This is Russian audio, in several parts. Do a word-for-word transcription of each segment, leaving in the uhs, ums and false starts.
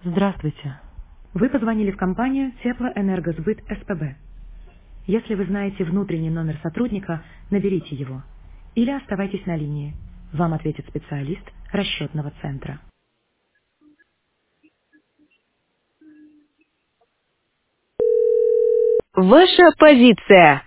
Здравствуйте. Вы позвонили в компанию Теплоэнергосбыт СПБ. Если вы знаете внутренний номер сотрудника, наберите его. Или оставайтесь на линии. Вам ответит специалист расчетного центра. Ваша позиция.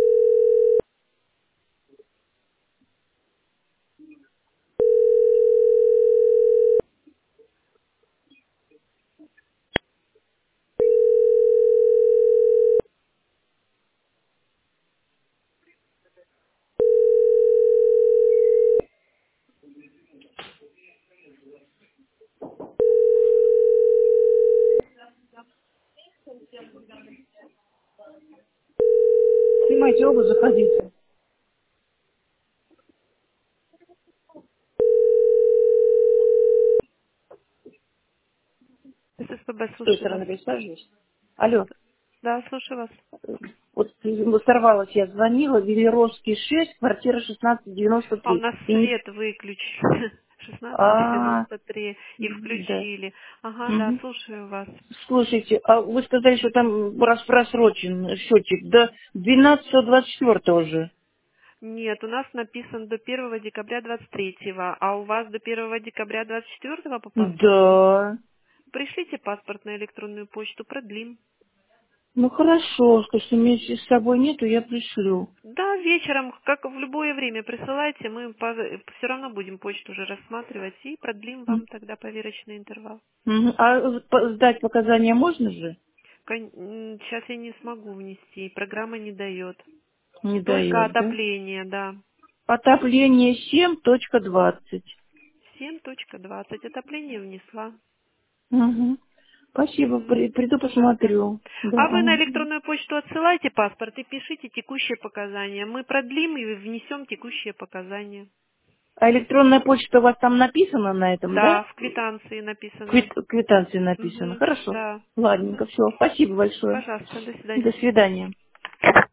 Снимайте обувь, заходите. ССПБ, С той слушаю вас. стороны присаживаюсь. Алло, Да, слушаю вас. вот э, сорвалась, я звонила, Велеровский шесть, квартира шестнадцать девяносто А у три. нас И не... свет выключили. шестнадцать А, девяносто три и да. включили. Ага, да, Мгм. слушаю вас. Слушайте, а вы сказали, что там раз просрочен счетчик до двенадцатого двадцать четвёртого уже. Нет, у нас написан до первого декабря двадцать третьего, а у вас до первого декабря двадцать четвёртого по паспорту? Да. Пришлите паспорт на электронную почту, продлим. Ну хорошо, потому что у меня с собой нету, я пришлю. Да, вечером, как в любое время присылайте, мы все равно будем почту уже рассматривать и продлим М. вам тогда поверочный интервал. Мгм. А по- сдать показания можно же? Сейчас я не смогу внести, программа не дает. Не Только дает, да? отопление, да. Отопление семь точка двадцать. семь точка двадцать. Отопление внесла. Угу. Спасибо, Мгм. при- приду Пожалуйста. посмотрю. Да. А вы на Ага. электронную почту отсылайте паспорт и пишите текущие показания. Мы продлим и внесем текущие показания. А электронная почта у вас там написана на этом, да? Да, в квитанции Квит- написано. квитанции написано. Угу. Хорошо. Да. Ладненько, Мгм. все. Спасибо большое. Пожалуйста, до До свидания. свидания.